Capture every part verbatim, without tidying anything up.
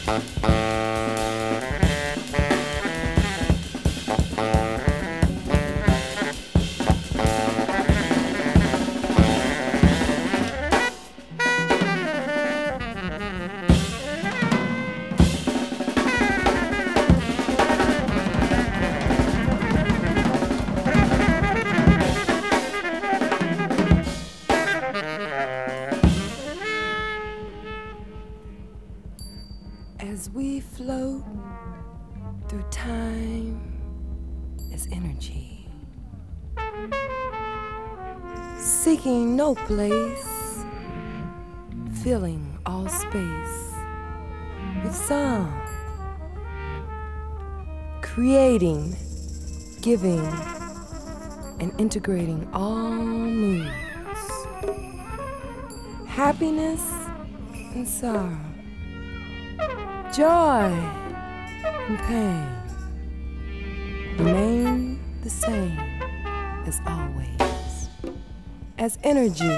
As we float through time as energy, seeking no place, filling all space with sound, creating, giving, and integrating all moods, happiness and sorrow, joy and pain remain the same as always. As energy,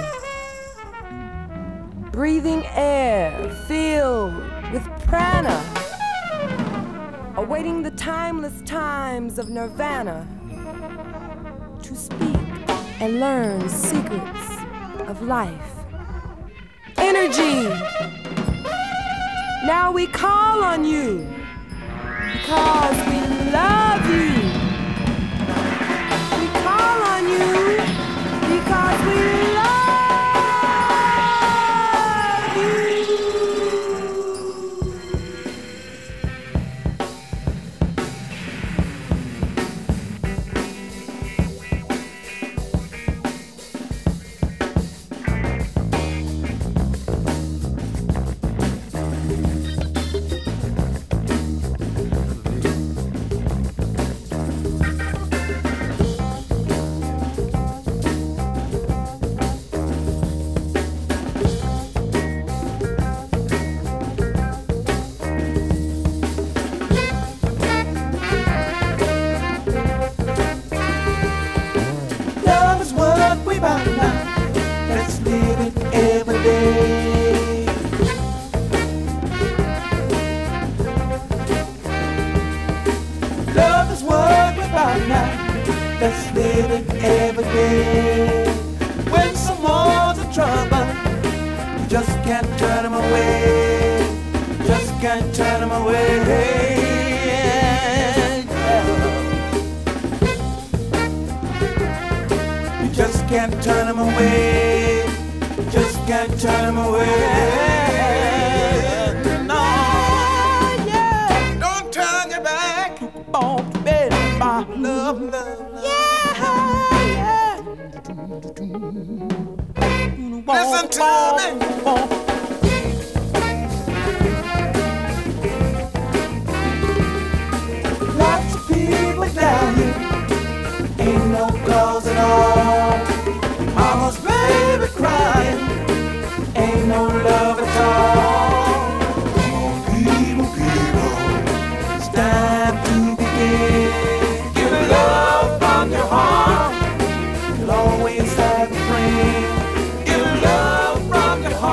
breathing air filled with prana, awaiting the timeless times of nirvana to speak and learn secrets of life. Energy! Now we call on you because we love you. We call on you because we love you. Let's live it every day. When someone's in trouble, you just can't turn them away. Just can't turn them away. You just can't turn them away. Just can't turn them away. No, yeah. Don't turn your back on me, my love, love. Listen to me. Lots of people down here, ain't no cause at all. Mama's baby crying, ain't no love at all. Come on, people, people, it's time to begin. Give love from your heart, you'll always have a friend. Give love from your heart.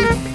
you.